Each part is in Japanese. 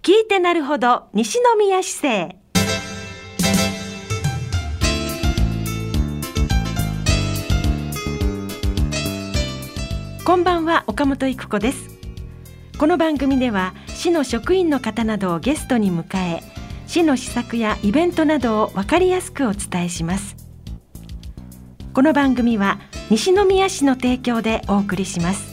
聞いてなるほど西宮市政。こんばんは、岡本育子です。この番組では市の職員の方などをゲストに迎え、市の施策やイベントなどを分かりやすくお伝えします。この番組は西宮市の提供でお送りします。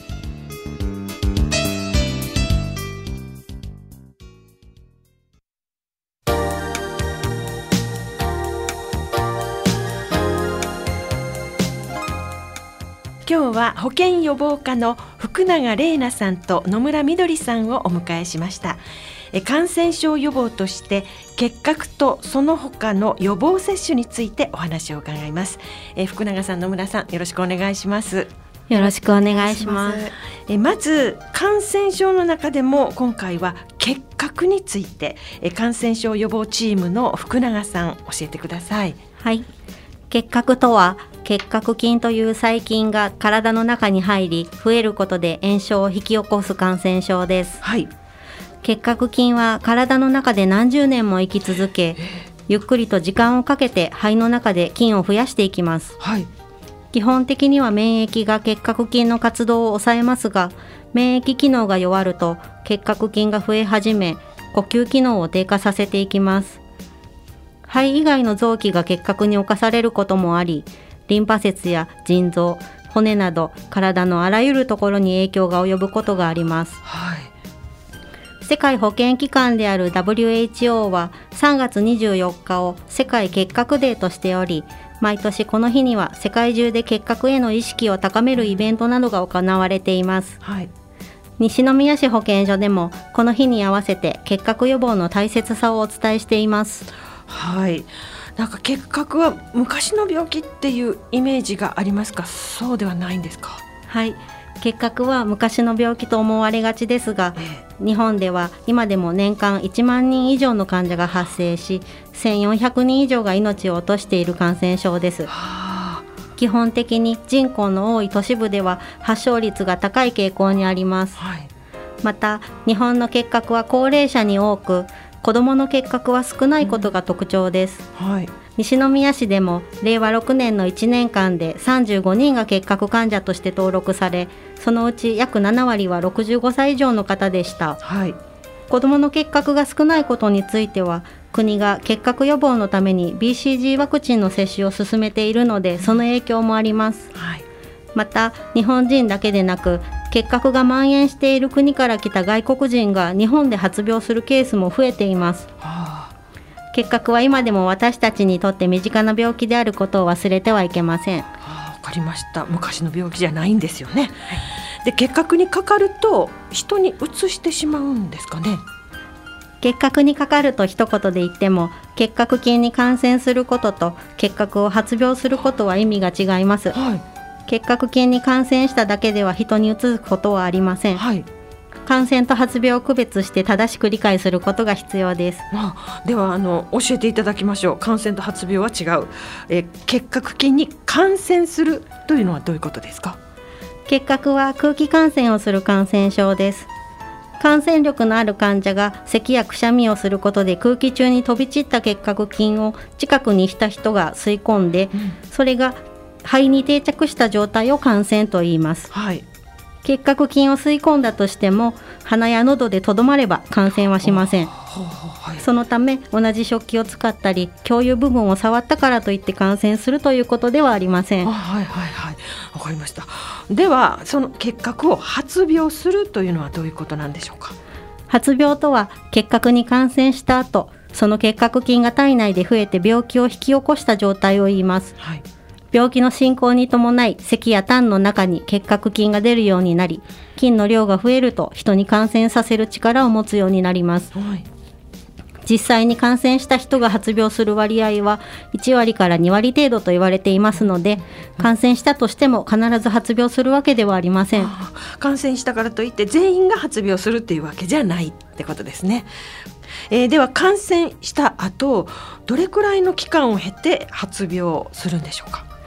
今日は保健予防課の福永玲奈さんと野村みどりさんをお迎えしました。感染症予防として結核とその他の予防接種についてお話を伺います。福永さん、野村さん、よろしくお願いします。 よろしくお願いします。 まず感染症の中でも今回は結核について、感染症予防チームの福永さん、教えてください。 はい、結核とは結核菌という細菌が体の中に入り増えることで炎症を引き起こす感染症です。 はい、 結核菌は体の中で何十年も生き続け、ゆっくりと時間をかけて肺の中で菌を増やしていきます。 はい、 基本的には免疫が結核菌の活動を抑えますが、免疫機能が弱ると結核菌が増え始め、呼吸機能を低下させていきます。肺以外の臓器が結核に侵されることもあり、リンパ節や腎臓、骨など体のあらゆるところに影響が及ぶことがあります。 はい、 世界保健機関である WHO は3月24日を世界結核デーとしており、毎年この日には世界中で結核への意識を高めるイベントなどが行われています。 はい、 西宮市保健所でもこの日に合わせて結核予防の大切さをお伝えしています。 はい、なんか結核は昔の病気っていうイメージがありますか？そうではないんですか？ はい、結核は昔の病気と思われがちですが、日本では今でも年間1万人以上の患者が発生し、1400人以上が命を落としている感染症です。基本的に人口の多い都市部では発症率が高い傾向にあります。 はい、 また日本の結核は高齢者に多く、子どもの結核は少ないことが特徴です。 はい、 西宮市でも令和6年の1年間で35人が結核患者として登録され、そのうち約7割は65歳以上の方でした。 はい、 子どもの結核が少ないことについては、国が結核予防のために BCG ワクチンの接種を進めているので、その影響もあります。 はい、 また日本人だけでなく、結核が蔓延している国から来た外国人が日本で発病するケースも増えています。結核は今でも私たちにとって身近な病気であることを忘れてはいけません。 わかりました。昔の病気じゃないんですよね。で、結核にかかると人にうつしてしまうんですかね？ 結核にかかると一言で言っても、結核菌に感染することと結核を発病することは意味が違います。 はい、 結核菌に感染しただけでは人にうつすことはありません。 はい、 感染と発病を区別して正しく理解することが必要です。 では教えていただきましょう。感染と発病は違う、結核菌に感染するというのはどういうことですか？ 結核は空気感染をする感染症です。感染力のある患者が咳やくしゃみをすることで空気中に飛び散った結核菌を近くにした人が吸い込んで、それが肺に定着した状態を感染と言います。 はい、 結核菌を吸い込んだとしても鼻や喉でとどまれば感染はしません。そのため同じ食器を使ったり共有部分を触ったからといって感染するということではありません。 はいはいはい、わかりました。ではその結核を発病するというのはどういうことなんでしょうか？ 発病とは結核に感染した後、その結核菌が体内で増えて病気を引き起こした状態を言います。 はい、 病気の進行に伴い咳や痰の中に結核菌が出るようになり、菌の量が増えると人に感染させる力を持つようになります。 はい、 実際に感染した人が発病する割合は1割から2割程度と言われていますので、感染したとしても必ず発病するわけではありません。 感染したからといって全員が発病するっていうわけじゃないってことですね。では感染した後どれくらいの期間を経て発病するんでしょうか？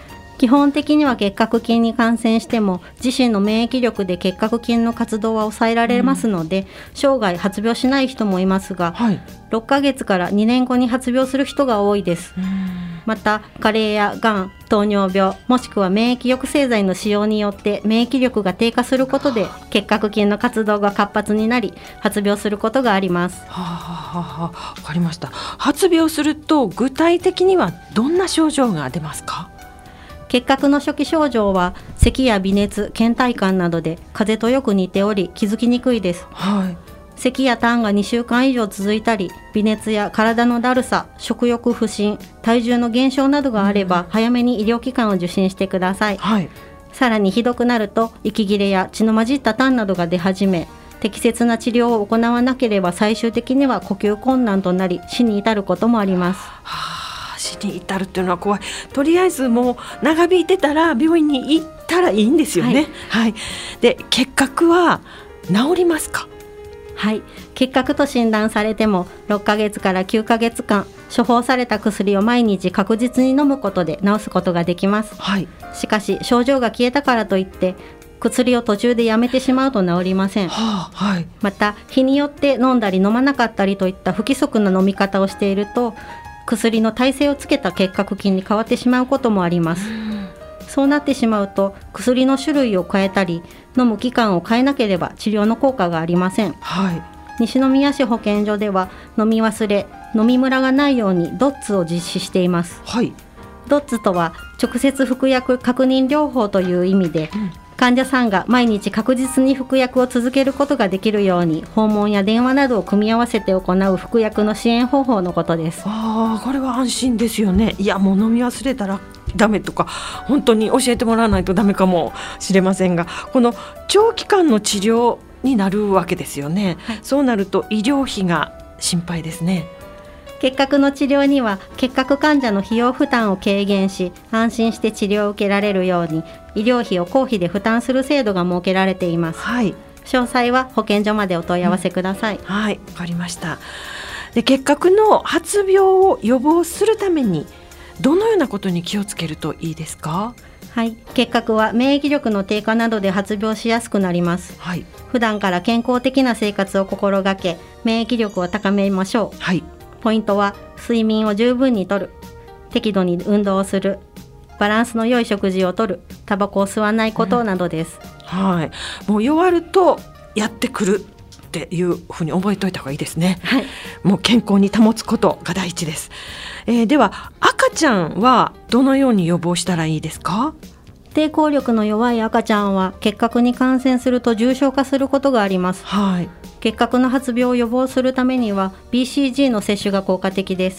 基本的には結核菌に感染しても自身の免疫力で結核菌の活動は抑えられますので、生涯発病しない人もいますが、6ヶ月から2年後に発病する人が多いです。また加齢やがん、糖尿病もしくは免疫抑制剤の使用によって免疫力が低下することで結核菌の活動が活発になり発病することがあります。 わかりました。発病すると具体的にはどんな症状が出ますか？ 結核の初期症状は咳や微熱、倦怠感などで風邪とよく似ており気づきにくいです。咳や痰が2週間以上続いたり、微熱や体のだるさ、食欲不振、体重の減少などがあれば、早めに医療機関を受診してください。さらにひどくなると息切れや血の混じった痰などが出始め、適切な治療を行わなければ最終的には呼吸困難となり死に至ることもあります。 死に至るっていうのは怖い。とりあえずもう長引いてたら病院に行ったらいいんですよね。で、結核は治りますか？ 結核と診断されても6ヶ月から9ヶ月間処方された薬を毎日確実に飲むことで治すことができます。しかし症状が消えたからといって薬を途中でやめてしまうと治りません。また日によって飲んだり飲まなかったりといった不規則な飲み方をしていると薬の耐性をつけた結核菌に変わってしまうこともあります。そうなってしまうと薬の種類を変えたり飲む期間を変えなければ治療の効果がありません。西宮市保健所では飲み忘れ、飲みムラがないようにドッツを実施しています。ドッツとは直接服薬確認療法という意味で、患者さんが毎日確実に服薬を続けることができるように訪問や電話などを組み合わせて行う服薬の支援方法のことです。 これは安心ですよね。いや、もう飲み忘れたらダメとか本当に教えてもらわないとダメかもしれませんが、この長期間の治療になるわけですよね。そうなると医療費が心配ですね。 結核の治療には結核患者の費用負担を軽減し安心して治療を受けられるように医療費を公費で負担する制度が設けられています。詳細は保健所までお問い合わせください。 わかりました。で、結核の発病を予防するためにどのようなことに気をつけるといいですか？ 結核は免疫力の低下などで発病しやすくなります。普段から健康的な生活を心がけ免疫力を高めましょう。ポイントは睡眠を十分にとる、適度に運動をする、バランスの良い食事をとる、タバコを吸わないことなどです。 もう弱るとやってくるっていうふうに覚えておいた方がいいですね。もう健康に保つことが第一です。では赤ちゃんはどのように予防したらいいですか？ 抵抗力の弱い赤ちゃんは結核に感染すると重症化することがあります。結核の発病を予防するためには BCG の接種が効果的です。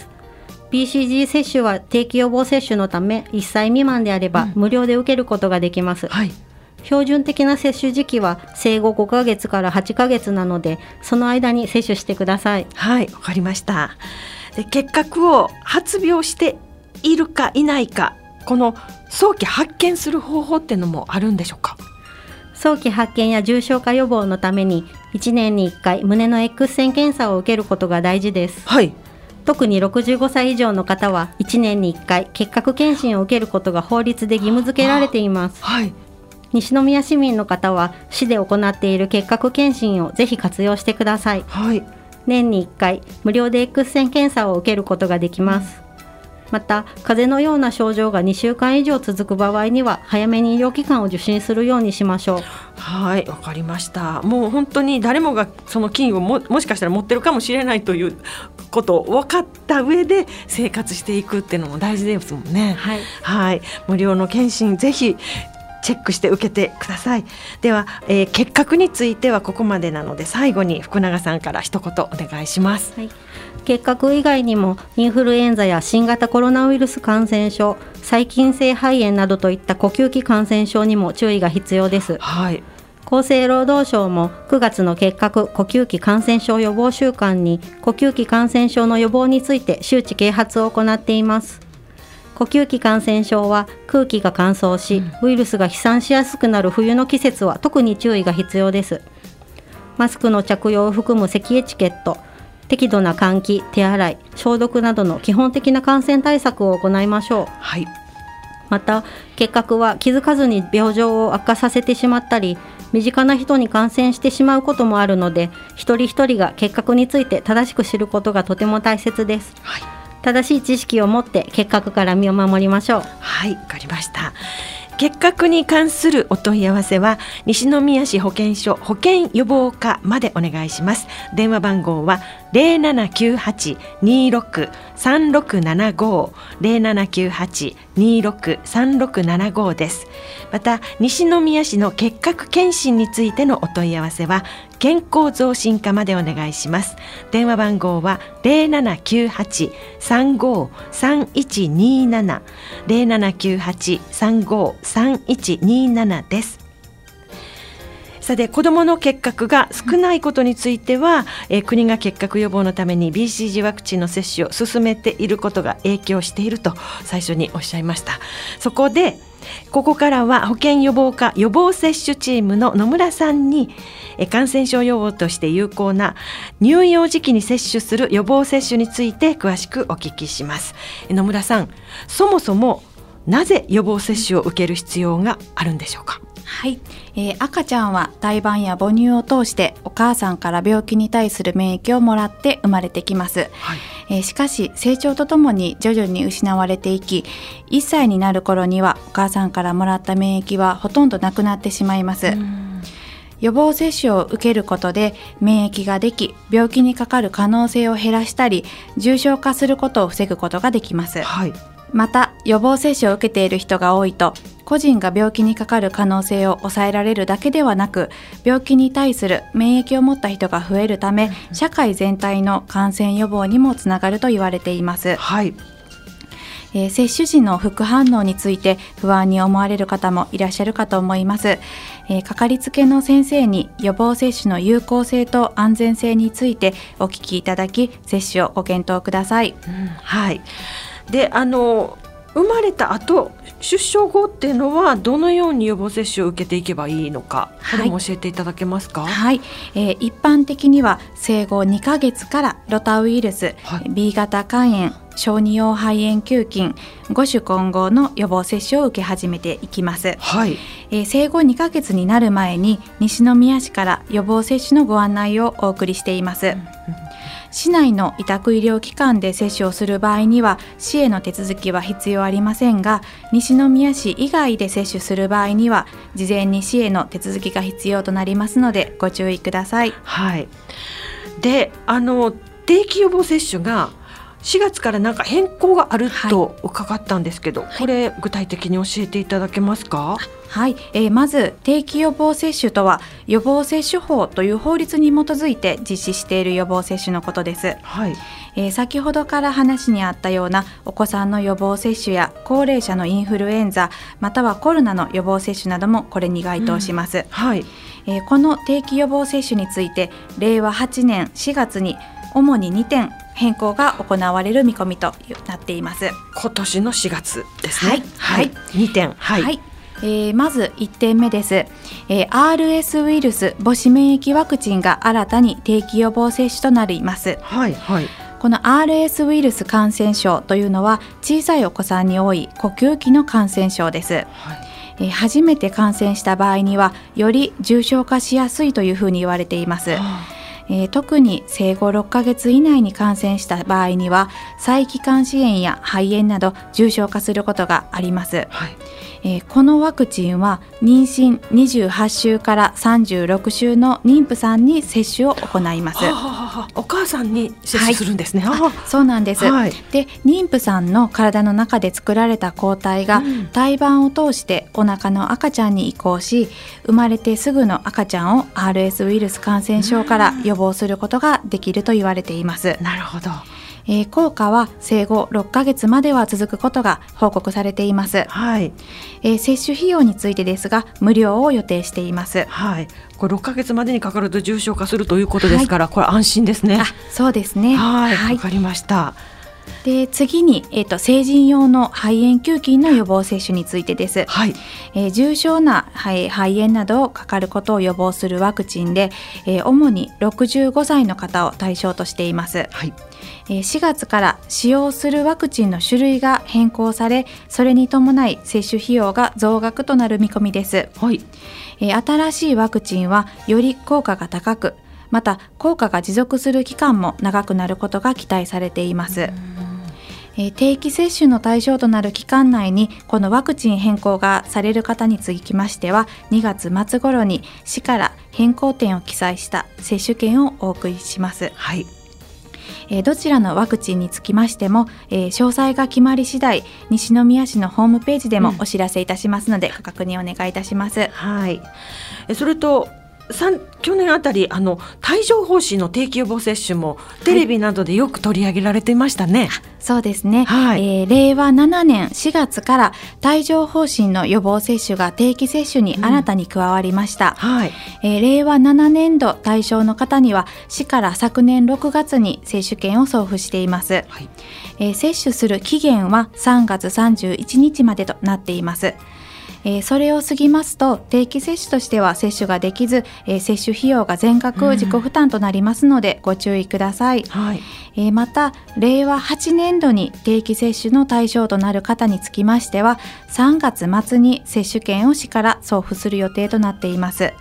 BCG 接種は定期予防接種のため1歳未満であれば無料で受けることができます。標準的な接種時期は生後5ヶ月から8ヶ月なのでその間に接種してください。 わかりました。で、結核を発病しているかいないか、この早期発見する方法っていうのもあるんでしょうか？ 早期発見や重症化予防のために1年に1回胸の X 線検査を受けることが大事です。特に65歳以上の方は1年に1回結核検診を受けることが法律で義務付けられています。西宮市民の方は市で行っている結核検診をぜひ活用してください。年に1回無料で X 線検査を受けることができます。また風邪のような症状が2週間以上続く場合には早めに医療機関を受診するようにしましょう。 わかりました。もう本当に誰もがその菌を もしかしたら持ってるかもしれないということを分かった上で生活していくっていうのも大事ですもんね。無料の検診ぜひチェックして受けてください。では、結核についてはここまでなので最後に福永さんから一言お願いします。 結核以外にもインフルエンザや新型コロナウイルス感染症、細菌性肺炎などといった呼吸器感染症にも注意が必要です。厚生労働省も9月の結核・呼吸器感染症予防週間に呼吸器感染症の予防について周知啓発を行っています。呼吸器感染症は空気が乾燥しウイルスが飛散しやすくなる冬の季節は特に注意が必要です。マスクの着用を含む咳エチケット、適度な換気、手洗い、消毒などの基本的な感染対策を行いましょう。 また結核は気づかずに病状を悪化させてしまったり、身近な人に感染してしまうこともあるので、一人一人が結核について正しく知ることがとても大切です。 はい、 正しい知識を持って結核から身を守りましょう。 はい、わかりました。結核に関するお問い合わせは西宮市保健所保健予防課までお願いします。電話番号は 0798-263675 0798-263675 です。また西宮市の結核検診についてのお問い合わせは健康増進課までお願いします。電話番号は 0798-353127 0798-353127 です。さて、子どもの結核が少ないことについては、国が結核予防のために BCG ワクチンの接種を進めていることが影響していると最初におっしゃいました。そこでここからは保健予防課予防接種チームの野村さんに感染症予防として有効な乳幼児期に接種する予防接種について詳しくお聞きします。野村さん、そもそもなぜ予防接種を受ける必要があるんでしょうか？ はい、赤ちゃんは胎盤や母乳を通してお母さんから病気に対する免疫をもらって生まれてきます。はい、しかし成長とともに徐々に失われていき、1歳になる頃にはお母さんからもらった免疫はほとんどなくなってしまいます。予防接種を受けることで免疫ができ、病気にかかる可能性を減らしたり重症化することを防ぐことができます。はい、また予防接種を受けている人が多いと、個人が病気にかかる可能性を抑えられるだけではなく、病気に対する免疫を持った人が増えるため、社会全体の感染予防にもつながると言われています。はい、接種時の副反応について不安に思われる方もいらっしゃるかと思います。かかりつけの先生に予防接種の有効性と安全性についてお聞きいただき、接種をご検討ください。 はい。で、生まれた後、出生後っていうのはどのように予防接種を受けていけばいいのか、これも教えていただけますか？ はい、一般的には生後2ヶ月からロタウイルス、B 型肝炎、小児用肺炎球菌、5種混合の予防接種を受け始めていきます。はい、生後2ヶ月になる前に西宮市から予防接種のご案内をお送りしています。市内の委託医療機関で接種をする場合には市への手続きは必要ありませんが、西宮市以外で接種する場合には事前に市への手続きが必要となりますのでご注意ください。 はい、で、定期予防接種が4月からなんか変更があると伺ったんですけど、これ具体的に教えていただけますか？ はい、まず定期予防接種とは予防接種法という法律に基づいて実施している予防接種のことです。はい、先ほどから話にあったようなお子さんの予防接種や高齢者のインフルエンザまたはコロナの予防接種などもこれに該当します。はい、この定期予防接種について令和8年4月に主に2点変更が行われる見込みとなっています。 今年の4月ですね。はい、2点。はい、 まず1点目です。RS ウイルス母子免疫ワクチンが新たに定期予防接種となります。はいはい、この RS ウイルス感染症というのは小さいお子さんに多い呼吸器の感染症です。はい、初めて感染した場合にはより重症化しやすいというふうに言われています。特に生後6ヶ月以内に感染した場合には細気管支炎や肺炎など重症化することがあります。はい、このワクチンは妊娠28週から36週の妊婦さんに接種を行います。 お母さんに接種するんですね。 はい、そうなんです。はい、で、妊婦さんの体の中で作られた抗体が胎盤を通してお腹の赤ちゃんに移行し、生まれてすぐの赤ちゃんを RS ウイルス感染症から予防することができると言われています。 なるほど。 効果は生後6ヶ月までは続くことが報告されています。はい、接種費用についてですが無料を予定しています。 はい、これ6ヶ月までにかかると重症化するということですから、これ安心ですね。 そうですね。 はい、わかりました。 で次に、成人用の肺炎球菌の予防接種についてです、はい。重症な、肺炎などをかかることを予防するワクチンで、主に65歳の方を対象としています、はい。4月から使用するワクチンの種類が変更され、それに伴い接種費用が増額となる見込みです、はい。新しいワクチンはより効果が高く、また効果が持続する期間も長くなることが期待されています。定期接種の対象となる期間内にこのワクチン変更がされる方につきましては、2月末頃に市から変更点を記載した接種券をお送りします、はい。どちらのワクチンにつきましても、詳細が決まり次第西宮市のホームページでもお知らせいたしますので、ご確認お願いいたします、はい。 それと去年あたり帯状疱疹の定期予防接種もテレビなどでよく取り上げられていましたね、はい。 そうですね、はい。令和7年4月から帯状疱疹の予防接種が定期接種に新たに加わりました、はい。令和7年度対象の方には市から昨年6月に接種券を送付しています、はい。接種する期限は3月31日までとなっています。それを過ぎますと定期接種としては接種ができず、接種費用が全額自己負担となりますのでご注意ください、はい。また令和8年度に定期接種の対象となる方につきましては3月末に接種券を市から送付する予定となっています、はい。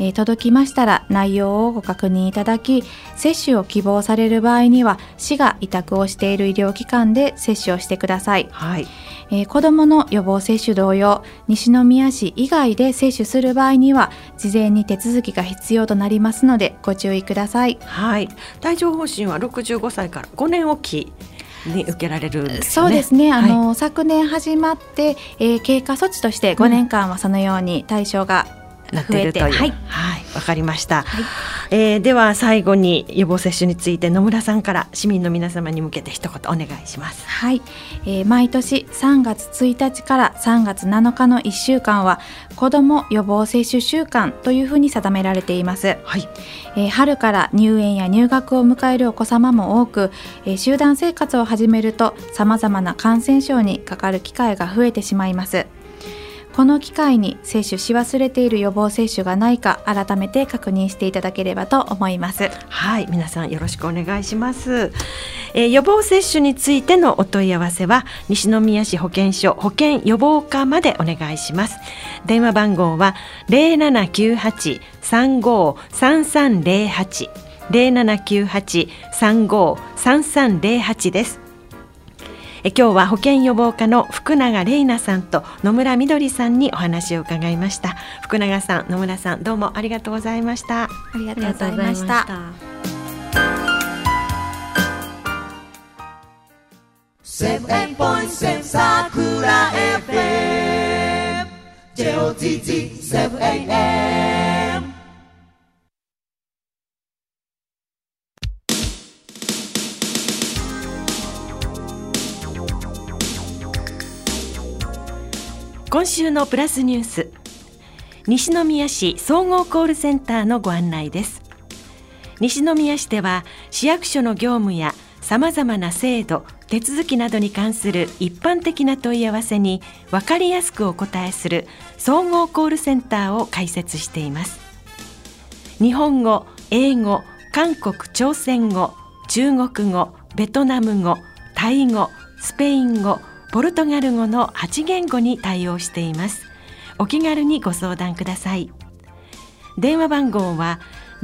届きましたら内容をご確認いただき、接種を希望される場合には市が委託をしている医療機関で接種をしてください、はい。子どもの予防接種同様、西宮市以外で接種する場合には事前に手続きが必要となりますのでご注意ください、はい。 帯状疱疹は65歳から5年おきに受けられるんですね。 そうですね、はい。昨年始まって、経過措置として5年間はそのように対象がなっているという、はい、はい、わかりました、はい。では最後に予防接種について野村さんから市民の皆様に向けて一言お願いします。 はい。毎年3月1日から3月7日の1週間は子ども予防接種週間というふうに定められています、はい。春から入園や入学を迎えるお子様も多く、集団生活を始めるとさまざまな感染症にかかる機会が増えてしまいます。この機会に接種し忘れている予防接種がないか改めて確認していただければと思います。 はい、皆さんよろしくお願いします。予防接種についてのお問い合わせは西宮市保健所保健予防課までお願いします。電話番号は 0798-35-3308 0798-35-3308 です。今日は保健予防課の福永玲奈さんと野村みどりさんにお話を伺いました。福永さん、野村さん、どうもありがとうございました。 ありがとうございました。7.7 Sakura FM JOTT 7am。 今週のプラスニュース、西宮市総合コールセンターのご案内です。西宮市では市役所の業務やさまざまな制度手続きなどに関する一般的な問い合わせに分かりやすくお答えする総合コールセンターを開設しています。日本語、英語、韓国朝鮮語、中国語、ベトナム語、タイ語、スペイン語、ポルトガル語の8言語に対応しています。お気軽にご相談ください。電話番号は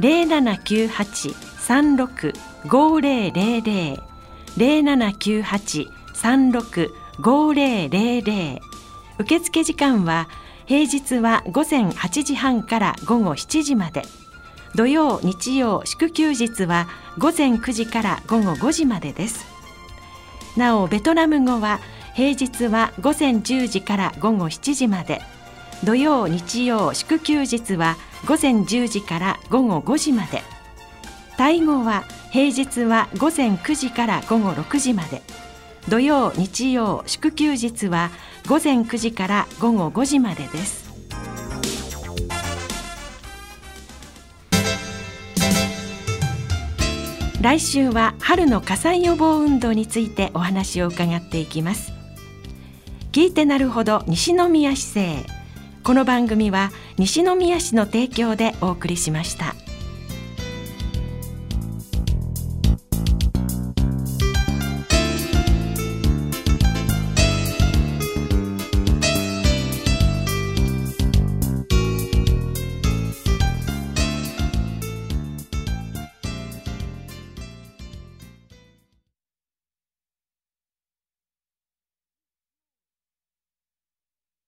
0798-365000 0798-365000。受付時間は平日は午前8時半から午後7時まで、土曜日曜祝休日は午前9時から午後5時までです。なおベトナム語は平日は午前10時から午後7時まで、土曜日曜祝休日は午前10時から午後5時まで、タイ語は平日は午前9時から午後6時まで、土曜日曜祝休日は午前9時から午後5時までです。 来週は春の火災予防運動についてお話を伺っていきます。聞いてなるほど西宮市政。この番組は西宮市の提供でお送りしました。